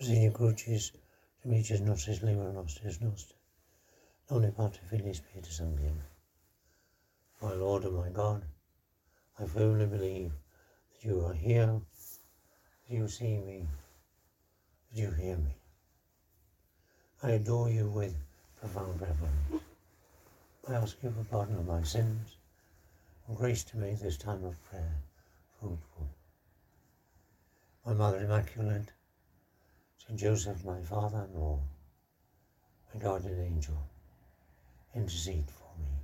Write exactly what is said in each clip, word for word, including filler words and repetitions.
Senior Crucis, Demetrius Nostris, Libra Nostris Noster, non e Pater Filii Spiritus Sancti. My Lord and my God, I firmly believe that you are here, that you see me, that you hear me. I adore you with profound reverence. I ask you for pardon of my sins, and grace to make this time of prayer fruitful. My Mother Immaculate, Saint Joseph, my Father-in-law, my guardian angel, intercede for me.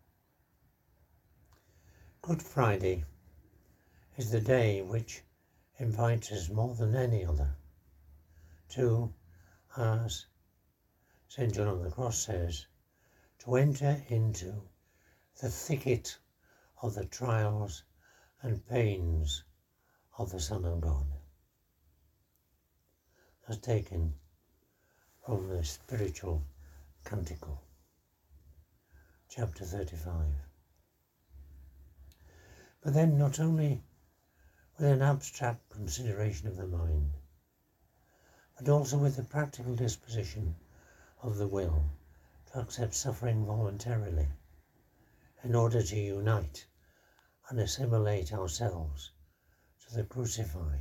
Good Friday is the day which invites us more than any other to, as Saint John of the Cross says, to enter into the thicket of the trials and pains of the Son of God, as taken from the Spiritual Canticle, chapter thirty-five. But then not only with an abstract consideration of the mind, but also with the practical disposition of the will to accept suffering voluntarily in order to unite and assimilate ourselves to the crucified.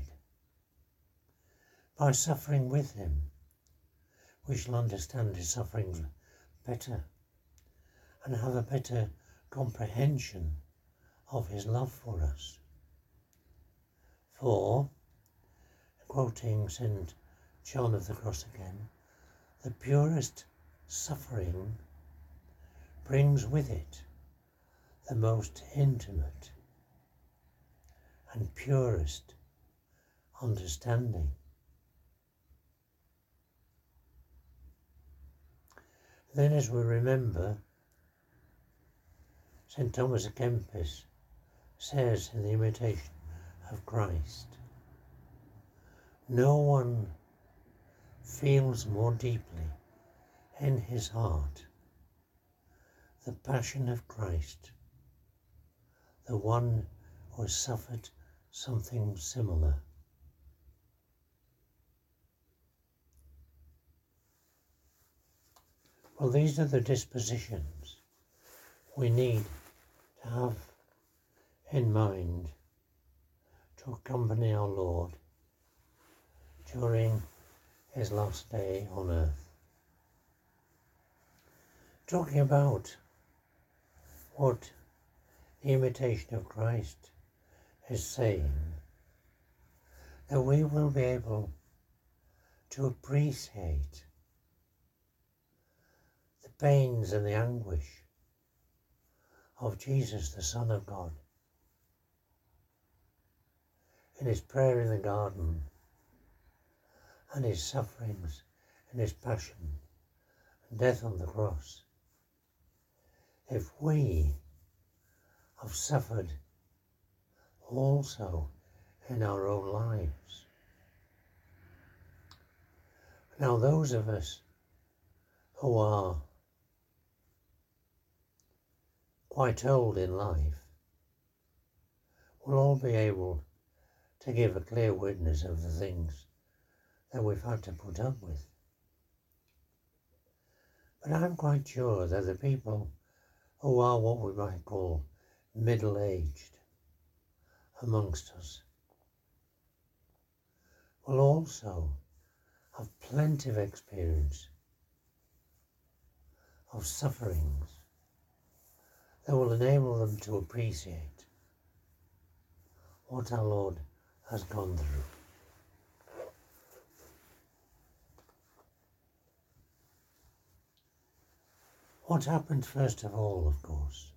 By suffering with him, we shall understand his sufferings better and have a better comprehension of his love for us. For, quoting Saint John of the Cross again, the purest suffering brings with it the most intimate and purest understanding. Then, as we remember, Saint Thomas à Kempis says in the Imitation of Christ, no one feels more deeply in his heart the passion of Christ, the one who has suffered something similar. Well, these are the dispositions we need to have in mind to accompany our Lord during his last day on earth. Talking about what the Imitation of Christ is saying, that we will be able to appreciate the pains and the anguish of Jesus, the Son of God, in his prayer in the garden and his sufferings and his passion and death on the cross. If we have suffered also in our own lives. Now, those of us who are quite old in life will all be able to give a clear witness of the things that we've had to put up with. But I'm quite sure that the people who are what we might call middle-aged amongst us will also have plenty of experience of sufferings that will enable them to appreciate what our Lord has gone through. What happened first of all, of course,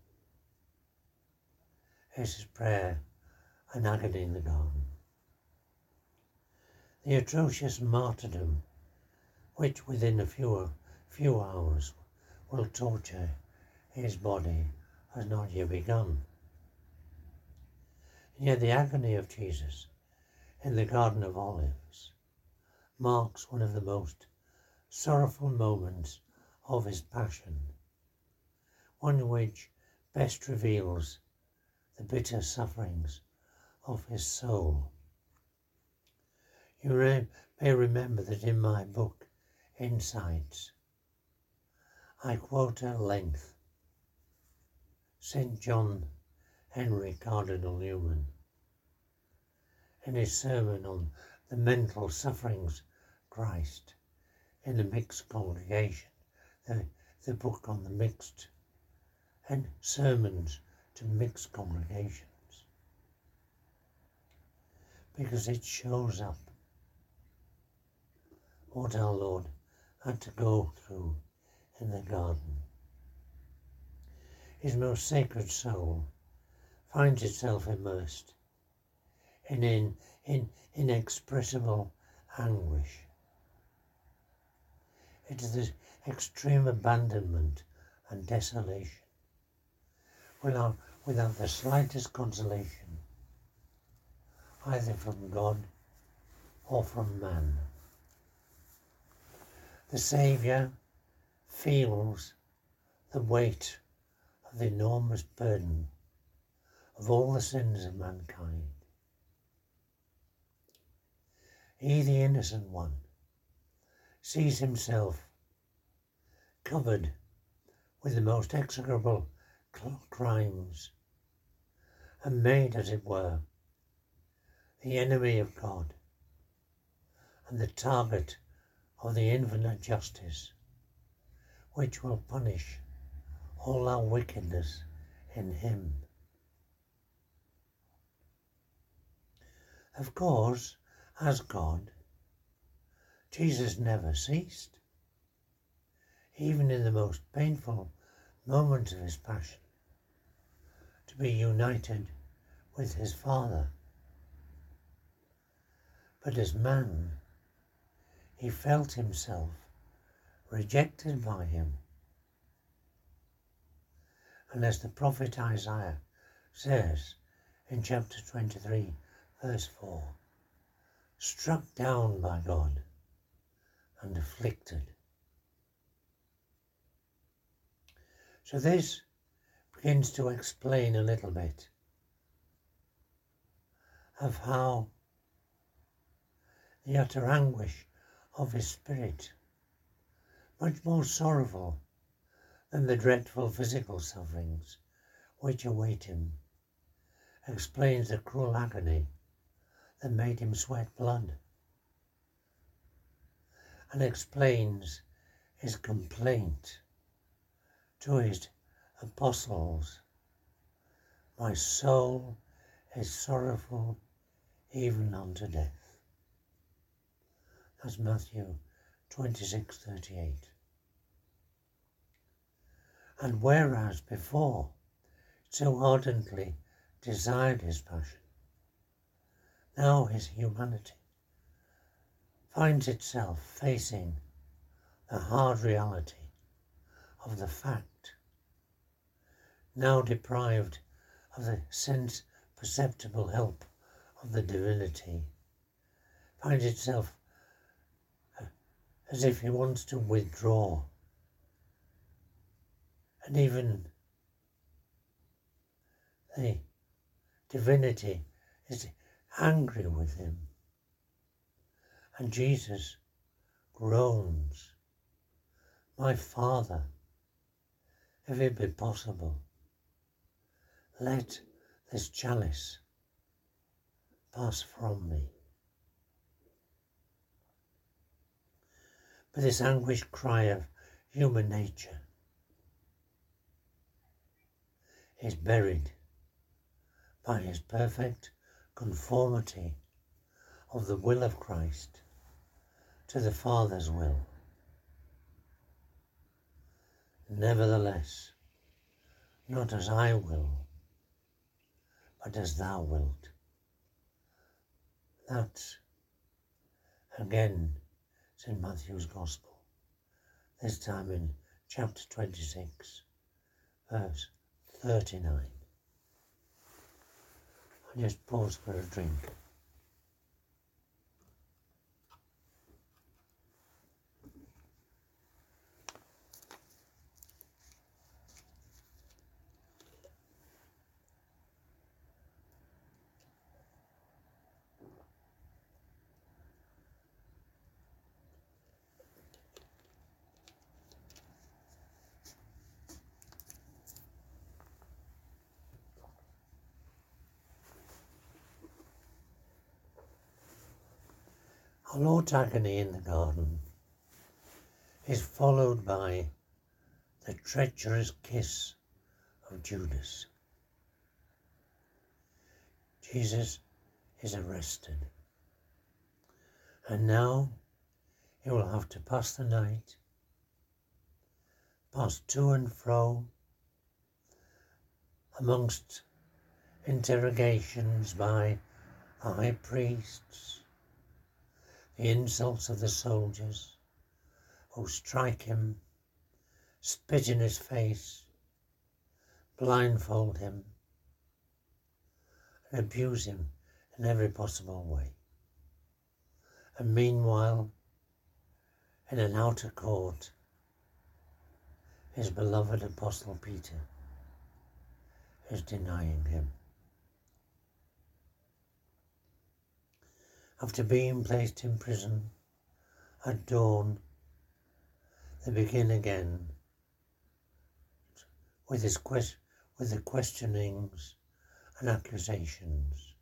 is his prayer and agony in the garden. The atrocious martyrdom, which within a few, few hours will torture his body, has not yet begun. And yet the agony of Jesus in the Garden of Olives marks one of the most sorrowful moments of his passion, one which best reveals the bitter sufferings of his soul. You may remember that in my book, Insights, I quote at length Saint John Henry Cardinal Newman in his sermon on the mental sufferings of Christ in the mixed congregation, the, the book on the mixed and sermons to mixed congregations, because it shows up what our Lord had to go through in the garden. His most sacred soul finds itself immersed in, in, in inexpressible anguish. It is this extreme abandonment and desolation without, without the slightest consolation, either from God or from man. The Saviour feels the weight of the enormous burden of all the sins of mankind. He, the innocent one, sees himself covered with the most execrable crimes and made, as it were, the enemy of God and the target of the infinite justice, which will punish all our wickedness in him. Of course, as God, Jesus never ceased, even in the most painful moments of his passion, to be united with his Father. But as man, he felt himself rejected by him. And as the prophet Isaiah says in chapter twenty-three, verse four, struck down by God and afflicted. So this begins to explain a little bit of how the utter anguish of his spirit, much more sorrowful than the dreadful physical sufferings which await him, explains the cruel agony that made him sweat blood, and explains his complaint to his apostles, my soul is sorrowful even unto death. That's Matthew twenty-six thirty-eight. And whereas before it so ardently desired his passion, now his humanity finds itself facing the hard reality of the fact, now deprived of the sense perceptible help of the divinity, finds itself as if he wants to withdraw, and even the divinity is angry with him. And Jesus groans, my Father, if it be possible, let this chalice pass from me. But this anguished cry of human nature is buried by his perfect conformity of the will of Christ to the Father's will. Nevertheless, not as I will, but as thou wilt. That's, again, Saint Matthew's Gospel, this time in chapter twenty-six, verse thirty-nine. I just pause for a drink. Our Lord's agony in the garden is followed by the treacherous kiss of Judas. Jesus is arrested, and now he will have to pass the night, pass to and fro amongst interrogations by the high priests, the insults of the soldiers who strike him, spit in his face, blindfold him, and abuse him in every possible way. And meanwhile, in an outer court, his beloved Apostle Peter is denying him. After being placed in prison at dawn, they begin again with, his quest- with the questionings and accusations.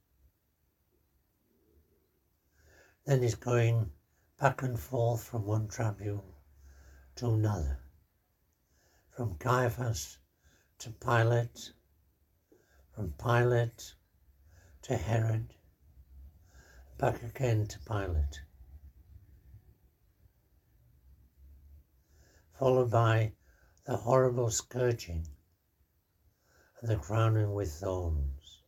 Then he's going back and forth from one tribunal to another, from Caiaphas to Pilate, from Pilate to Herod, back again to Pilate, followed by the horrible scourging and the crowning with thorns.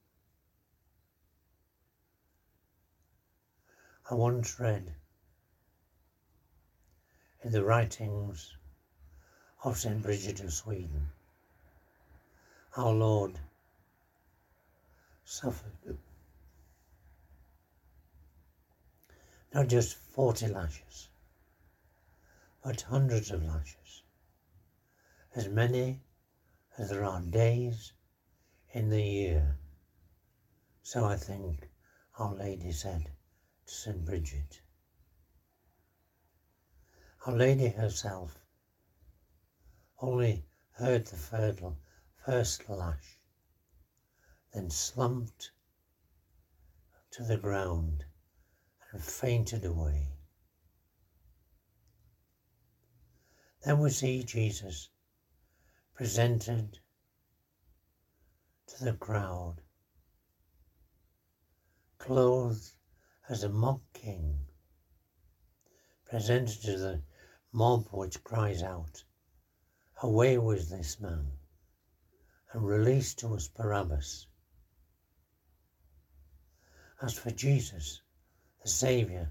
I once read in the writings of Saint Bridget of Sweden, our Lord suffered not just forty lashes, but hundreds of lashes, as many as there are days in the year. So I think Our Lady said to Saint Bridget. Our Lady herself only heard the fertile first lash, then slumped to the ground and fainted away. Then we see Jesus presented to the crowd, clothed as a mock king, presented to the mob which cries out, "Away with this man," and released to us Barabbas. As for Jesus, the Saviour,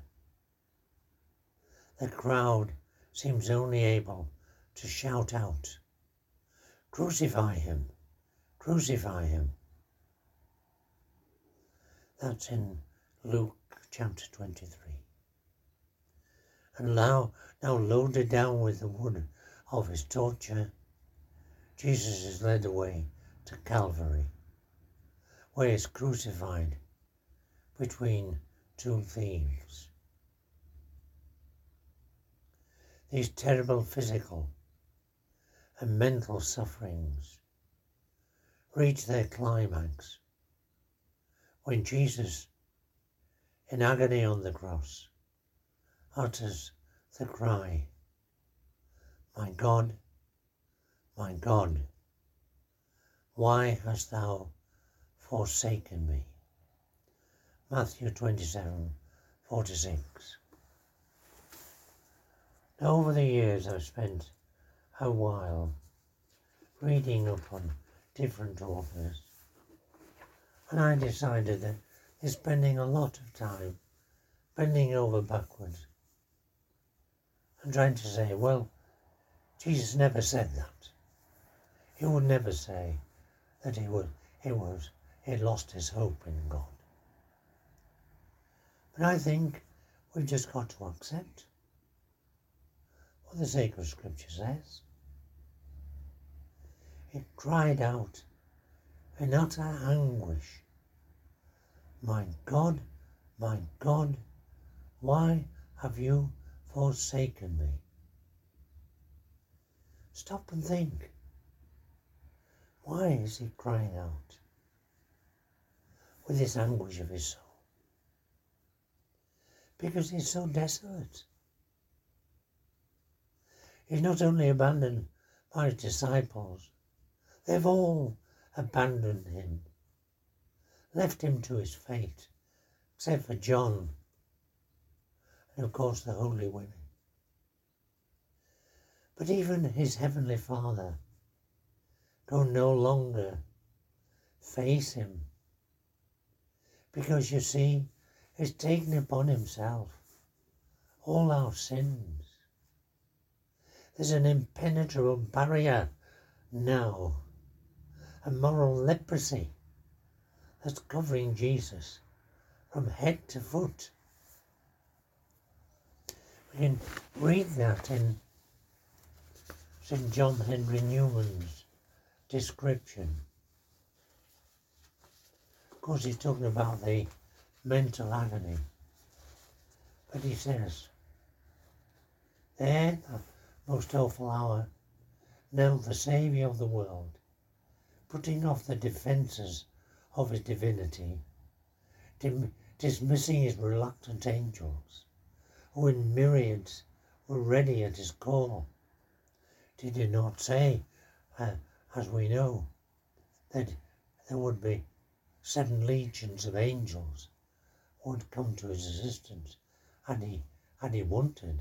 the crowd seems only able to shout out, "Crucify him, crucify him." That's in Luke chapter twenty-three. And now, now loaded down with the wood of his torture, Jesus is led away to Calvary, where he is crucified between two thieves. These terrible physical and mental sufferings reach their climax when Jesus, in agony on the cross, utters the cry, "My God, my God, why hast thou forsaken me?" Matthew twenty-seven, forty-six. Now, over the years I've spent a while reading up on different authors, and I decided that they're spending a lot of time bending over backwards and trying to say, well, Jesus never said that. He would never say that he would, he was, he lost his hope in God. But I think we've just got to accept what the sacred scripture says. He cried out in utter anguish, "My God, my God, why have you forsaken me?" Stop and think. Why is he crying out with this anguish of his soul? because he's so desolate. He's not only abandoned by his disciples, they've all abandoned him, left him to his fate, except for John and of course the holy women. But even his heavenly Father can no longer face him, because you see, he's taken upon himself all our sins. There's an impenetrable barrier now, a moral leprosy that's covering Jesus from head to foot. We can read that in Saint John Henry Newman's description. Of course, he's talking about the mental agony. But he says, there, the most awful hour, knelt the Saviour of the world, putting off the defences of his divinity, dim- dismissing his reluctant angels, who in myriads were ready at his call. Did he not say, uh, as we know, that there would be seven legions of angels who would come to his assistance, had he, had he wanted?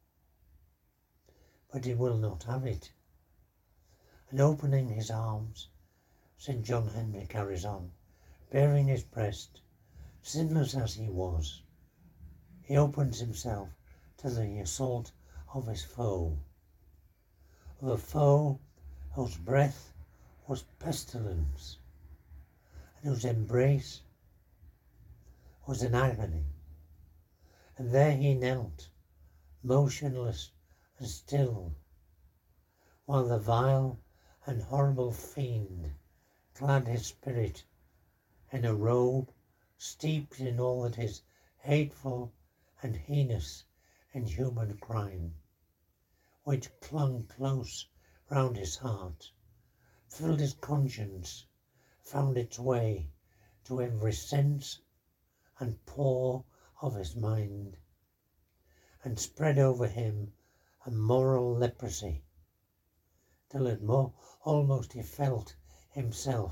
But he will not have it. And opening his arms, Saint John Henry carries on, bearing his breast, sinless as he was, he opens himself to the assault of his foe, of a foe whose breath was pestilence, and whose embrace was an agony. And there he knelt, motionless and still, while the vile and horrible fiend clad his spirit in a robe steeped in all that is hateful and heinous in human crime, which clung close round his heart, filled his conscience, found its way to every sense and pore of his mind, and spread over him a moral leprosy, till it more almost he felt himself,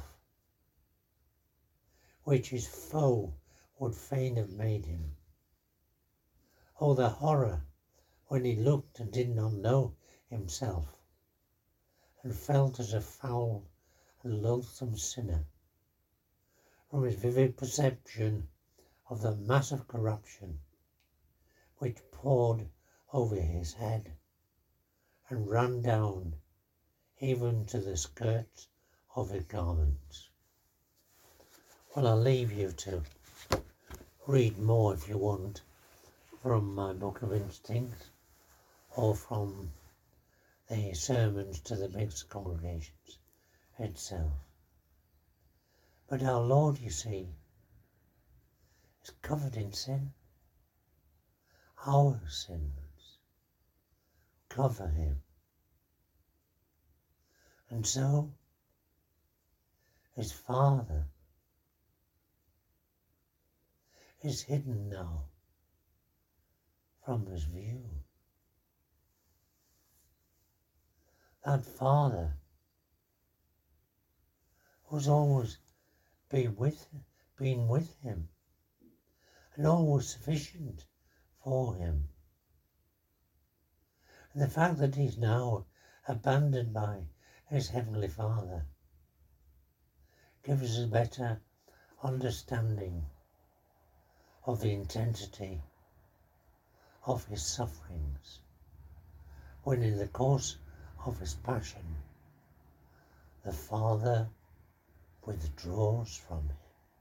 which his foe would fain have made him. Oh, the horror when he looked and did not know himself, and felt as a foul and loathsome sinner, from his vivid perception of the mass of corruption which poured over his head and ran down even to the skirts of his garments. Well, I'll leave you to read more if you want from my Book of Instincts or from the sermons to the mixed congregations itself. But our Lord, you see, is covered in sin. Our sins cover him. And so his Father is hidden now from his view. That Father who's always been with, been with him and always sufficient for him. And the fact that he's now abandoned by his Heavenly Father gives us a better understanding of the intensity of his sufferings, when in the course of his passion the Father withdraws from him.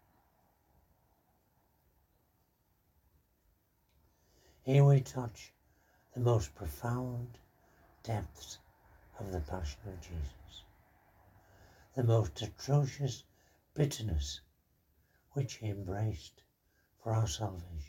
Here we touch the most profound depths of the passion of Jesus, the most atrocious bitterness which he embraced for our salvation.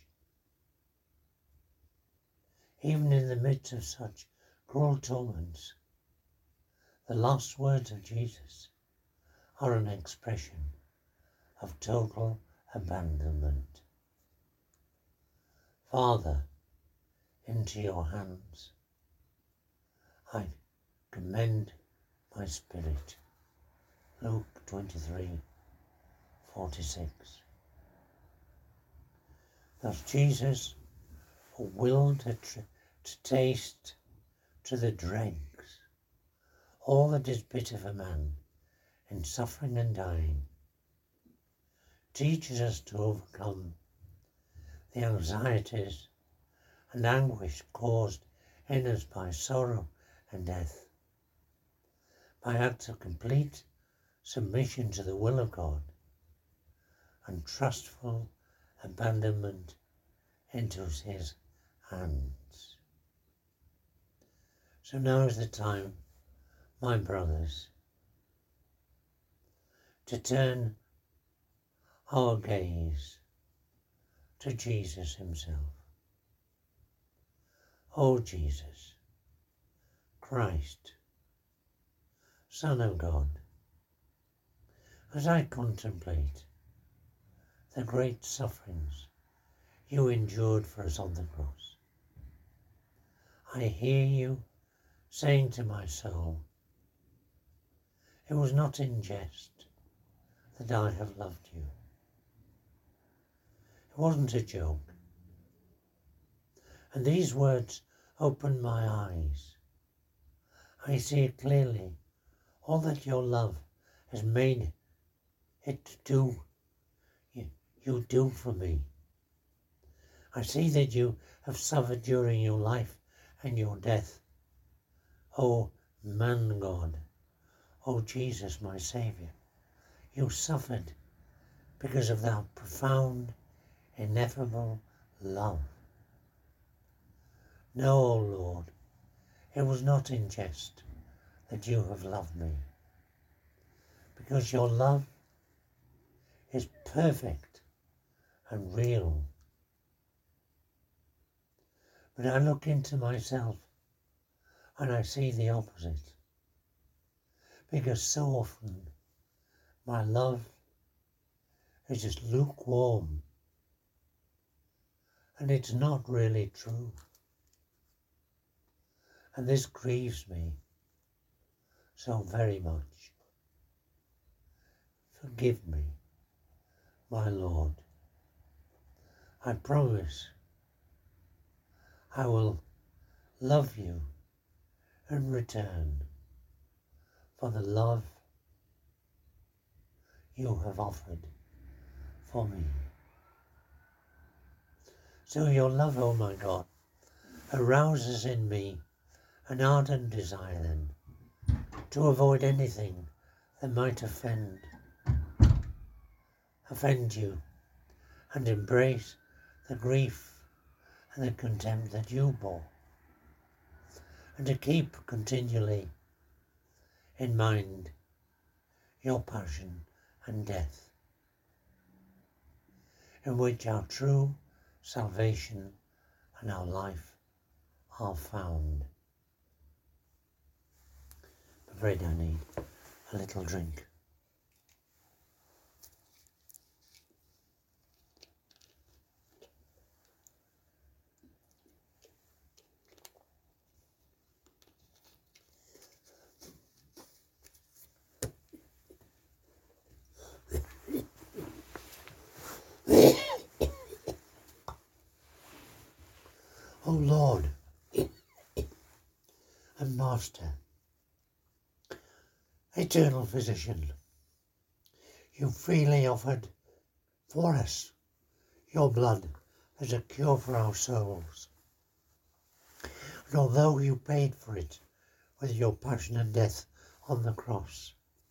Even in the midst of such cruel torments, the last words of Jesus are an expression of total abandonment. Father, into your hands I commend my spirit. Luke twenty-three, forty-six. Thus Jesus, who willed to, tr- to taste to the dregs all that is bitter for man in suffering and dying, teaches us to overcome the anxieties and anguish caused in us by sorrow and death, by acts of complete submission to the will of God and trustful abandonment into his hands. So now is the time, my brothers, to turn our gaze to Jesus himself. O Jesus, Christ, Son of God, as I contemplate the great sufferings you endured for us on the cross, I hear you saying to my soul, it was not in jest that I have loved you. It wasn't a joke. And these words open my eyes. I see clearly all that your love has made it do, you, you do for me. I see that you have suffered during your life and your death. O man God, O Jesus, my Saviour, you suffered because of that profound, ineffable love. No, O Lord, it was not in jest that you have loved me, because your love is perfect and real. But I look into myself and I see the opposite, because so often my love is just lukewarm and it's not really true. And this grieves me so very much. Forgive me, my Lord. I promise I will love you in return for the love you have offered for me. So your love, oh my God, arouses in me an ardent desire then to avoid anything that might offend, offend you, and embrace the grief and the contempt that you bore, and to keep continually in mind your passion and death, in which our true salvation and our life are found. I'm afraid I need a little drink. O Lord and Master, Eternal Physician, you freely offered for us your blood as a cure for our souls. And although you paid for it with your passion and death on the cross,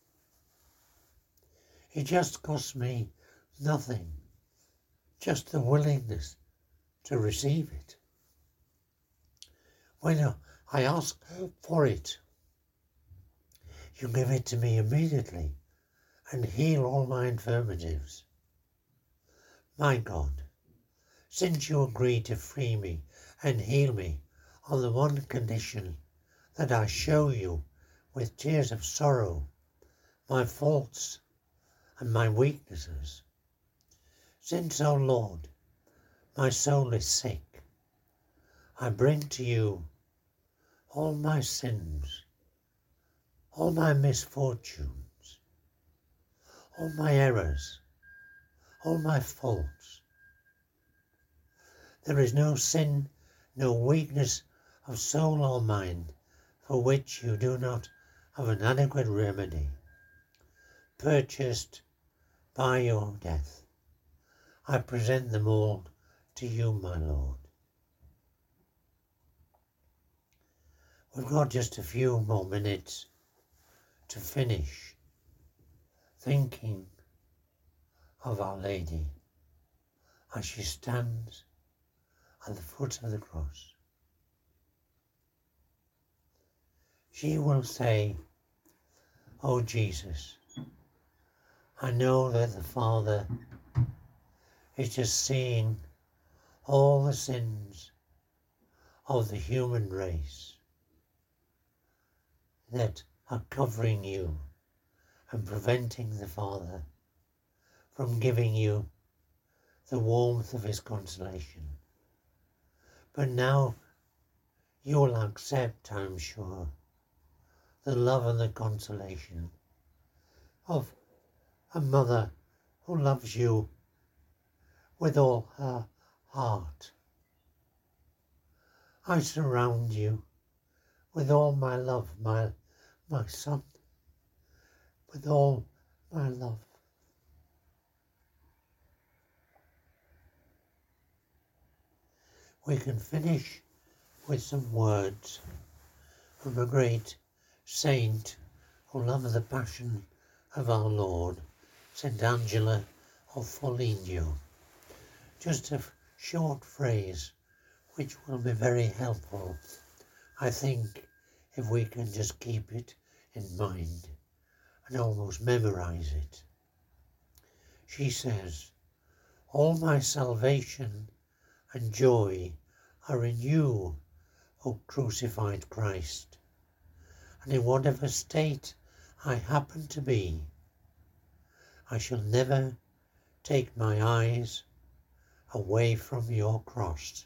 it just cost me nothing, just the willingness to receive it. When I ask for it, you give it to me immediately and heal all my infirmities. My God, since you agreed to free me and heal me on the one condition that I show you with tears of sorrow my faults and my weaknesses, since, O Lord, my soul is sick I bring to you all my sins, all my misfortunes, all my errors, all my faults. There is no sin, no weakness of soul or mind for which you do not have an adequate remedy, purchased by your death. I present them all to you, my Lord. We've got just a few more minutes to finish thinking of Our Lady as she stands at the foot of the cross. She will say, "Oh Jesus, I know that the Father is just seeing all the sins of the human race that are covering you and preventing the Father from giving you the warmth of his consolation. But now you will accept, I'm sure, the love and the consolation of a mother who loves you with all her heart. I surround you with all my love, my, my son, with all my love. We can finish with some words from a great saint who loved the passion of our Lord, Saint Angela of Foligno. Just a short phrase which will be very helpful, I think, if we can just keep it in mind and almost memorize it. She says, "All my salvation and joy are in you, O crucified Christ, and in whatever state I happen to be, I shall never take my eyes away from your cross.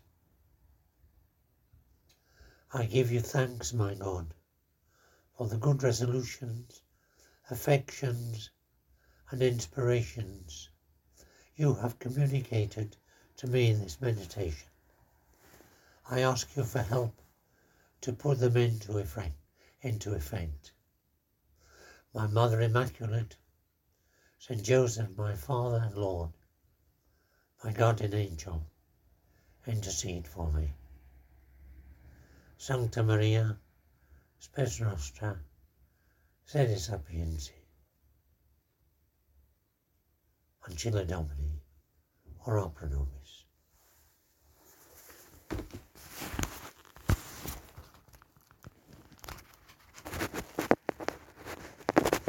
I give you thanks, my God, for the good resolutions, affections, and inspirations you have communicated to me in this meditation. I ask you for help to put them into effect. Into effect. My Mother Immaculate, Saint Joseph, my Father and Lord, my guardian angel, intercede for me. Sancta Maria, Spes Nostra, sede sapientia, Ancilla Domini, ora pro nobis.